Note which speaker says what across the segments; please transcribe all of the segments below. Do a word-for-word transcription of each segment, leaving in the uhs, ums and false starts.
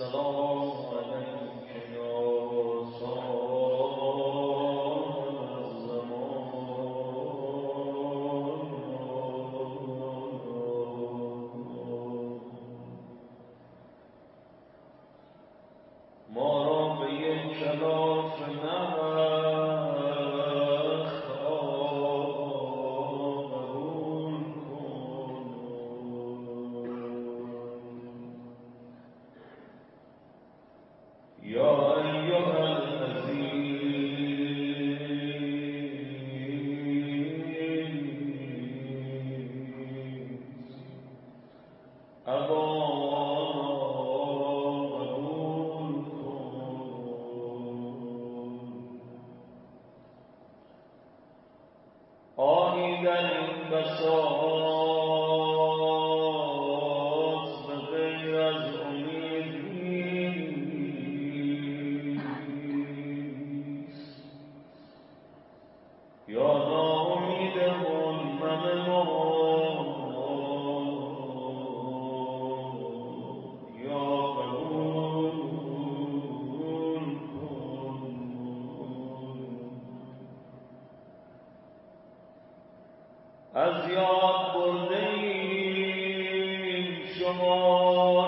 Speaker 1: از یاد برده ایم شما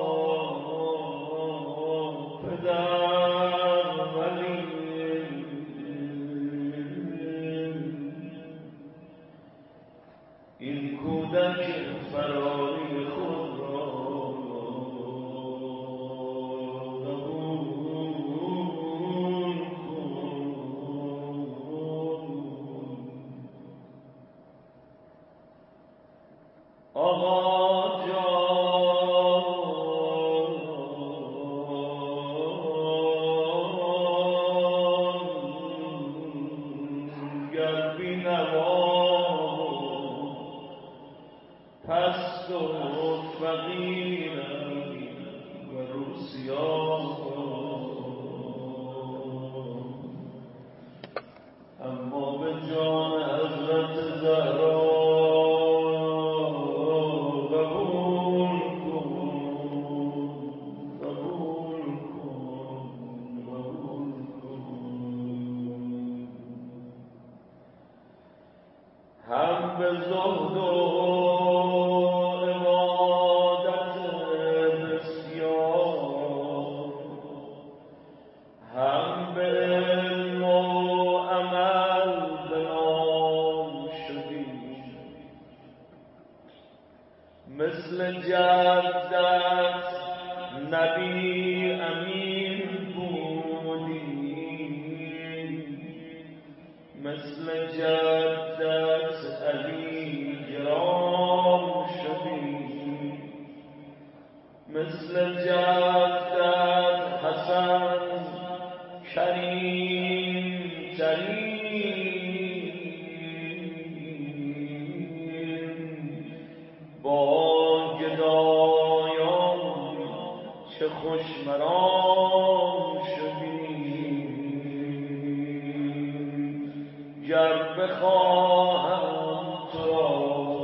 Speaker 1: پدر ولی این کودک فراری خود را آقا جان گر بی‌نوا پست و فقیرم و روسیاه اما به جان حضرت زهرا هم به زهد و عبادت بسیار هم به علم و عمل به نام شدی مثل جدت نبی امین بودی مثل جدت علی گرام شدی مثل جدت حسن کریم ترین با گدایان چه خوش مرام شدی گر بخواهم تو را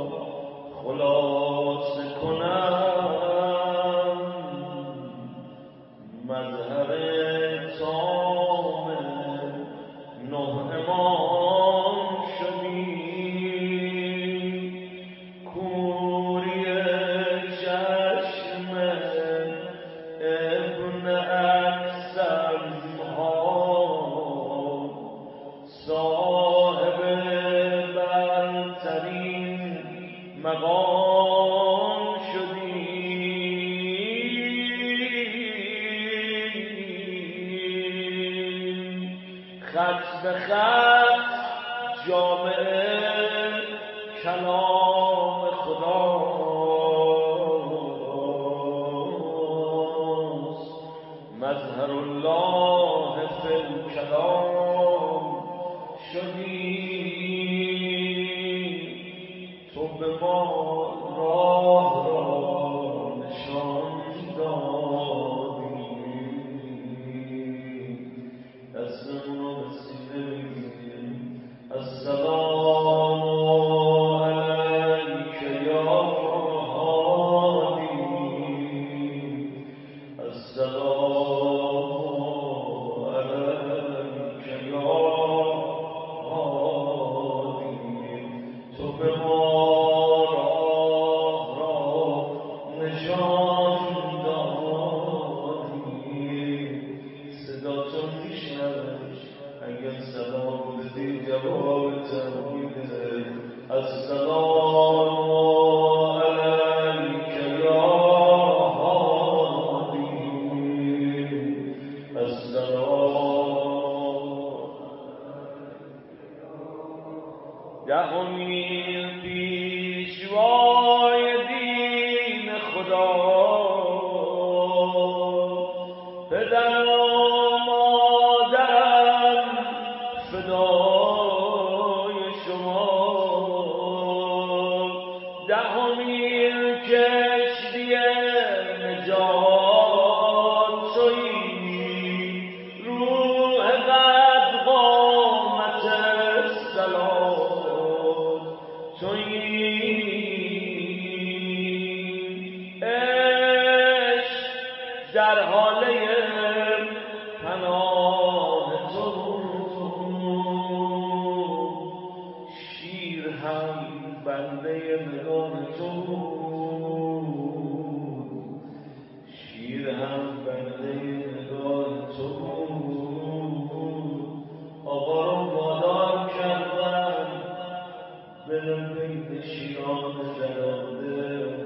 Speaker 1: خلاصه کنم مظهر تام نه امام شدی کوری چشم ابن اکثرها صاحب برترین مقام شدی خط به خط جامع کلام خداست مظهر الله فی الکلام شدی تو به ما راه را نشان دادی دستمون رو به سینه بگیریم السلام علیک یا هادی السلام به ما راه را نشان دادی. صداتون میشنوه اگر سلام بدی جواب تمویده. السلام علیک یا هادی. السلام دهمین پیشوای دین خدا، پدر و مادرم فدای شما. دهمین کشتی نجات تویی، روح قد قامت سلام تویی. عشق در حاله پناه تو، شیر هم بنده نگاه تو، شیر هم بنده نگاه تو. آقا رو وادار کردن بره بین شیران درنده،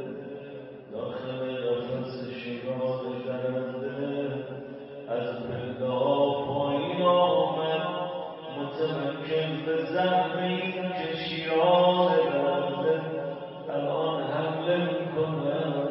Speaker 1: داخل نفس شیران درنده. از پله پایین آمد متمکن به زهر این که شیران درنده الان حمله میکنن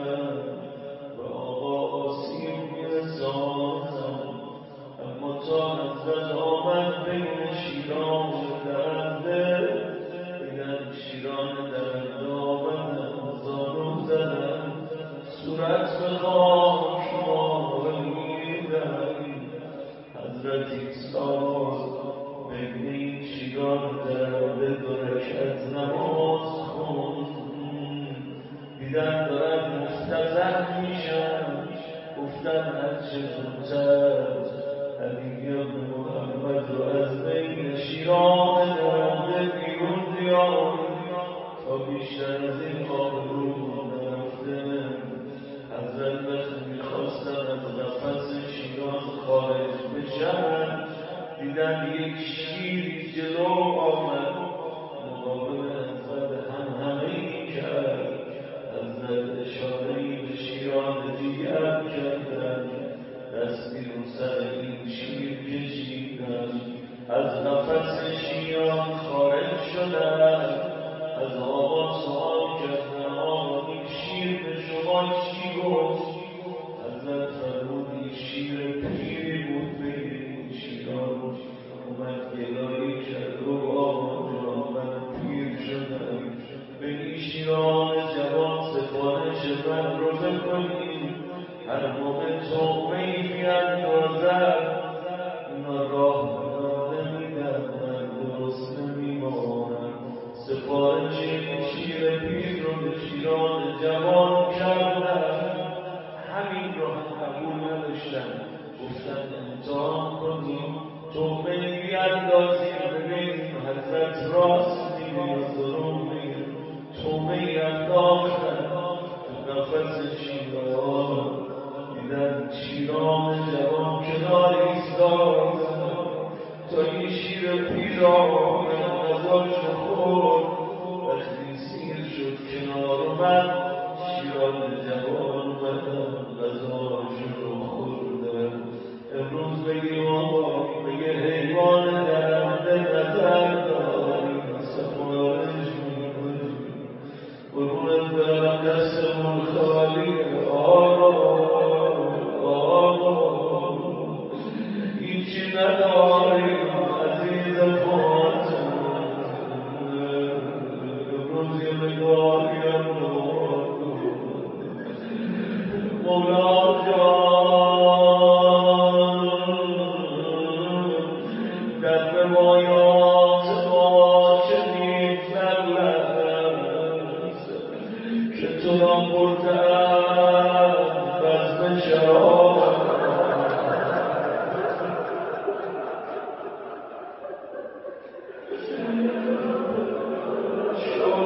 Speaker 1: و آقا آسیب میرسانن. اما تا حضرت آمد بین شیران درنده، بگن شیران درنده آمدن زانو زدن، صورت به خاک مالیدن. حضرت اسلام بین این شیران درنده دو رکعت نماز خوند. دیدن دارن مفتضح میشن، گفتن هرچه زودتر علی ابن محمد رو از بین شیران درنده بیرون بیارید تا بیشتر از این آبرو نرفته. حضرت وقتی میخواستن از نفس شیران خارج بشن، دیدن یک شیری جلو آمد مقابل حضرت هم همه‌ای کرد. حضرت اشاره‌ای به شیران دیگر کردن، دستی رو سر این شیر کشیدن، از نفس شیران خارج شدن. از آقا سوال کردن آقا این شیر به شما چی گفت؟ حضرت فرمود شیر پیری بود بین این شیران، اومد گلایی کرد و آقا من پیر شدم، به این شیران جوان سفارش من رو بکنید. هر موقع تومه‌ای میاندازد اونا راه نمیدن، من درست نمیمانم. سفارش این شیر پیر رو به شیران جوان کردن، همین رو هم قبول نداشتن. گفتن امتحان کنیم، تومه‌ای بیاندازیم ببینیم حضرت راست میگه یا دروغ میگه. تومه‌ای انداختن تو نفس شیران، دیدن شیران جوان کنار ایستادن تا این شیر پیر آمد غذاش رو خورد. وقتی سیر شد کنار من شیران جوان اومدن غذاش رو خوردن. امروز بگی آقا بگه حیوان درنده نظر داریم سفارش میکنیم، قربونت برم دستمون خالیه آقا آقا هیچی نداریم عزیز فاطمه. امروز یه نگاهیم مولا جان در روایات ما شدید نرلست که تو را بردن بزم شراب.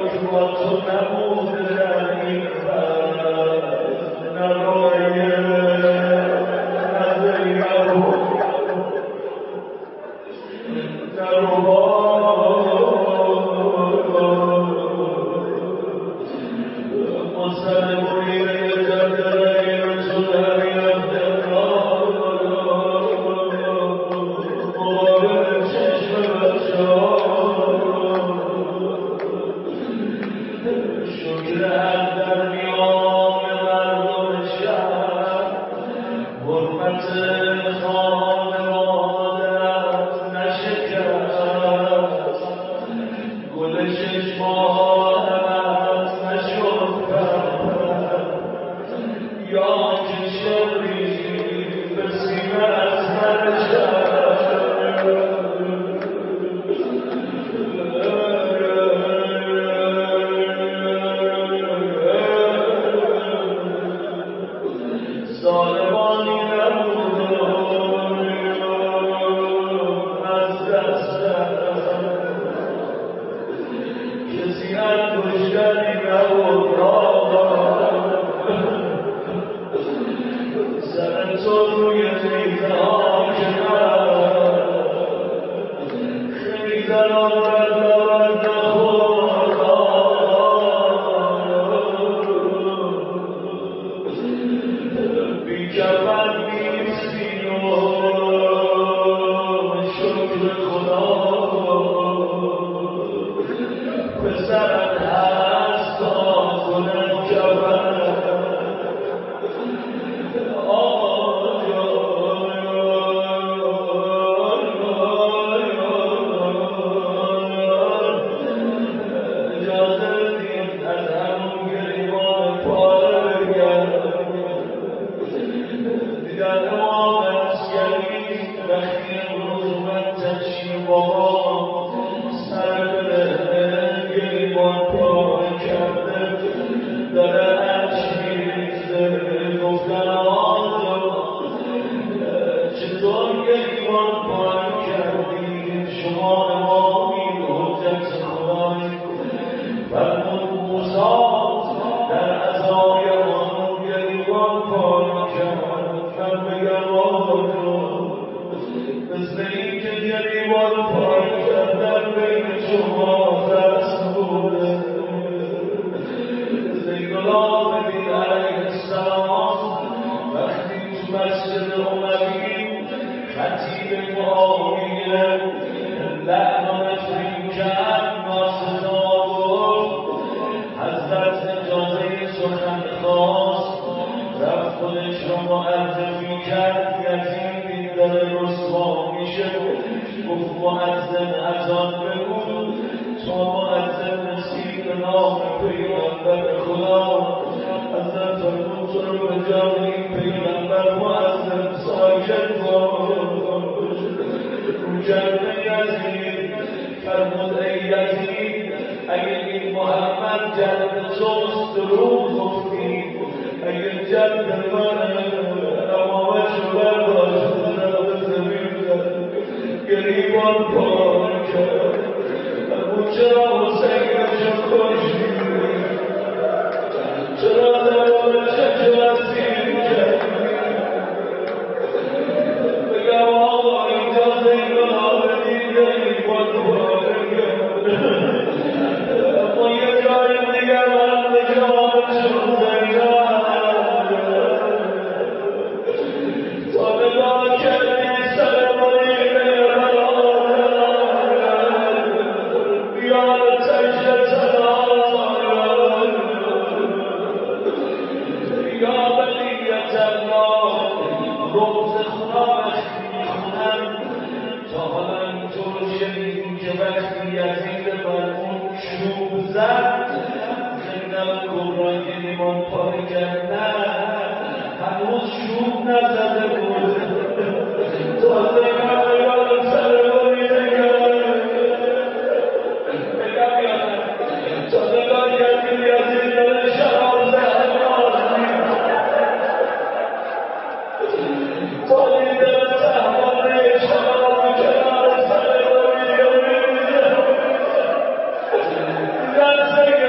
Speaker 2: That's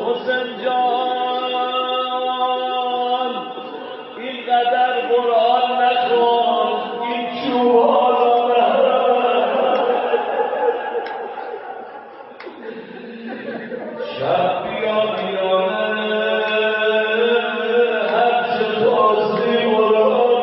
Speaker 1: حسین جان اینقدر قرآن نخوان این چوبان شب بیا میانه هرچه تازی قرآن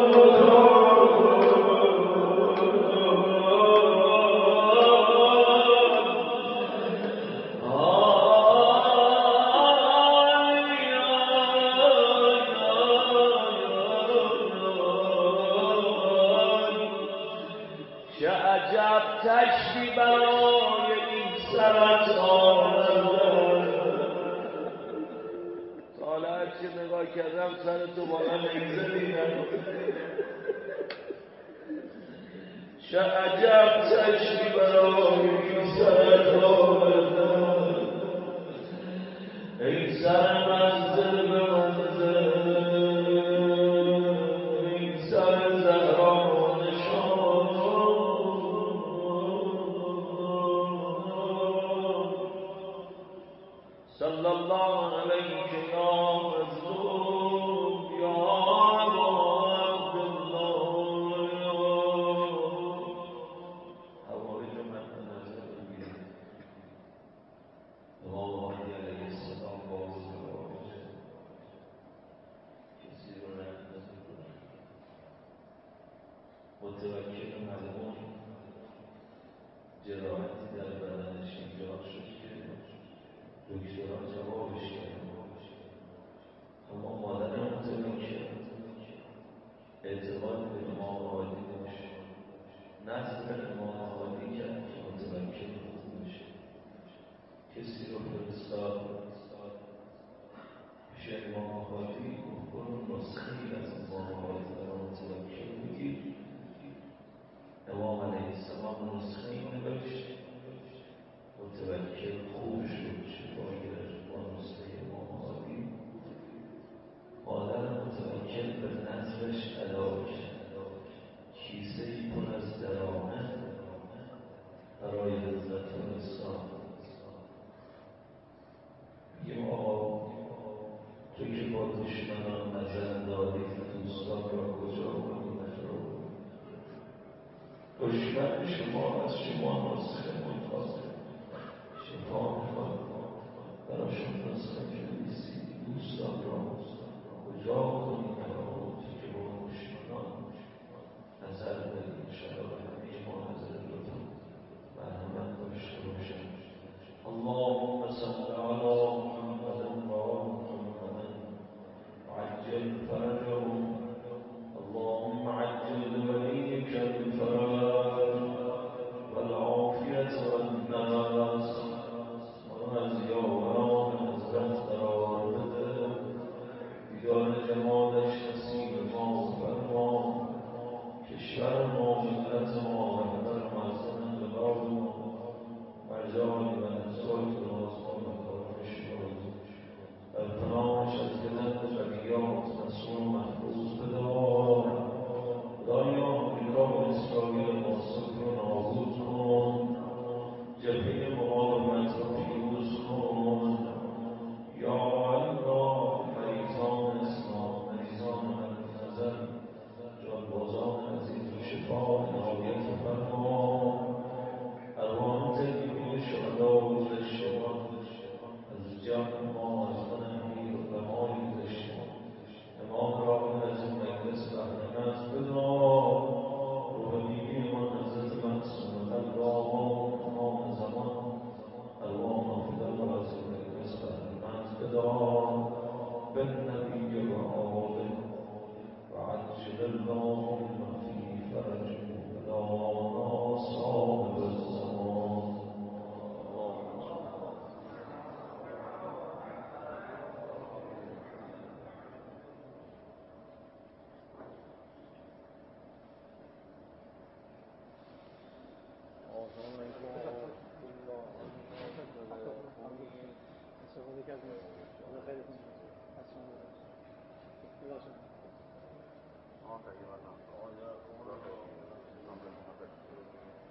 Speaker 1: چه عجب تشبی برای این سرت آمده تا حالا هرچی نگاه کردم سر تو بالا نیزه دیدم چه عجب تشبی برای این سرت آمده ای سر منزل به منزل ای سر زهرا صلی الله علیک یا مظلوم یا ابا عبدالله حوارج من نظر بگیرید امام مهدی علیه السلام باز حوارج کسی رو رد نمی‌کنه متوکل مظلوم جراحتی در بدنش ایجاد شد که دکترها جوابش کردن اما مادر متوکل اعتقاد به امام مهدی داشت نظر امام مهدی کرد که متوکل خوب بشه کسی رو فرستاد پیش امام مهدی گفت برو نسخه‌ای از امام مهدی برای متوکل بگیر امام علیه السلام نسخه‌ای نوشت متوکل خوب شد شفا گرفت با نسخه امام مهدی مادر متوکل به نظرش ادا کرد کیسه ای پر از درآمد برای حضرت فرستاد میگیم آقا تو که با دشمنان نظر داری دوستان را کجا کنی نجا دشمن شما از شما نسخه میخواد شفا میخواد براشون نسخه نویسی دوستان را کجا کنی نجا که با دشمنان نظر بدید انشاءالله به همه ما نظر لطفا مرحمت داشته باشم اللهم صل علی محمد و آل محمد وعجل فرجهم اللهم عجل لوليك الفرج والعافية والناس از یاران حضرت قرار بده دیدار جمالش نصیب ما فرما کشور ما ملت ما رهبر معظم انقلاب ما مرجانی و نزاک نازمان و کارش شد در پناهش از گزند بدیات مسئول محفوظ بدار خدای آمریکا و اسرائیل قاسم رو نابود کن جبهه مقاومت رو پیروز کن یا الله مریضان اسلام مریضان حرف نظر جانبازان عزیز و شفا عنایت فرما ارواح طیبین شهدا و گذشتگان از جمع ما از من امیر و دمای گذشتگان امام راهن از این مجلس بهره‌مند بدار روح بیبیمان حضرت معصوم قلب آقا امام زمان ارواح نافدان را از این مجلس بهره‌مند بدار بالنبی و آله و عجل اللهم فی فرجه مولانا صاحب الزمان
Speaker 2: آه